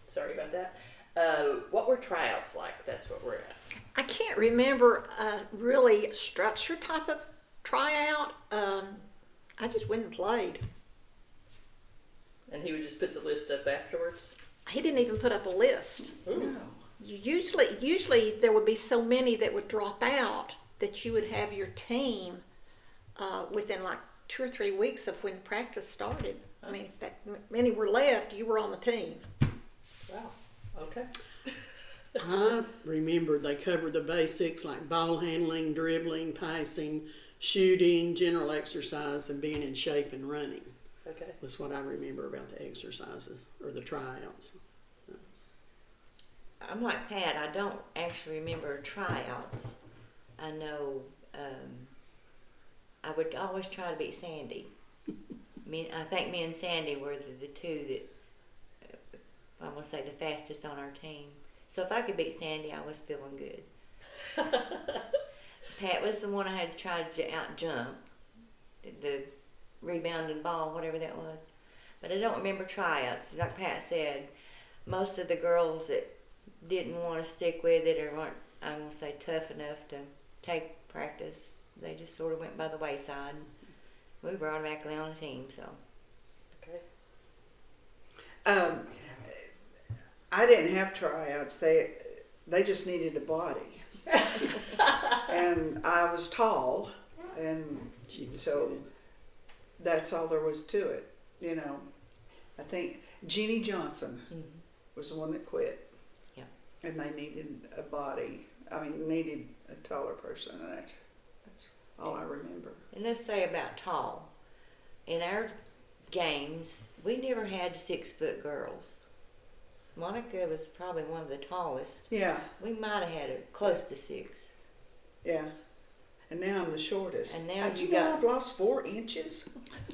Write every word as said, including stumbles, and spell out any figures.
Sorry about that. Uh, what were tryouts like? That's what we're at. I can't remember a really structured type of tryout. Um, I just went and played. And he would just put the list up afterwards? He didn't even put up a list. Ooh. You usually, usually there would be so many that would drop out that you would have your team uh, within like two or three weeks of when practice started. I mean, if that many were left, you were on the team. Wow. Okay. I remember they covered the basics like ball handling, dribbling, passing, shooting, general exercise, and being in shape and running. Okay. Was what I remember about the exercises or the tryouts. I'm like Pat, I don't actually remember tryouts. I know um, I would always try to beat Sandy. me, I think me and Sandy were the, the two that, uh, I'm going to say, the fastest on our team. So if I could beat Sandy, I was feeling good. Pat was the one I had to try to out jump, the rebounding ball, whatever that was. But I don't remember tryouts. Like Pat said, most of the girls that didn't want to stick with it or weren't, I'm going to say, tough enough to take practice, they just sort of went by the wayside. We were automatically on a team, so. Okay. Um, I didn't have tryouts. They they just needed a body, and I was tall, and so that's all there was to it. You know, I think Jeannie Johnson Mm-hmm. was the one that quit. Yeah. And they needed a body. I mean, needed a taller person, and that's that's all I remember. And let's say about tall. In our games, we never had six foot girls. Monica was probably one of the tallest. Yeah, We might have had it close to six. yeah. And now I'm the shortest. And now Do you you know got- I've lost four inches?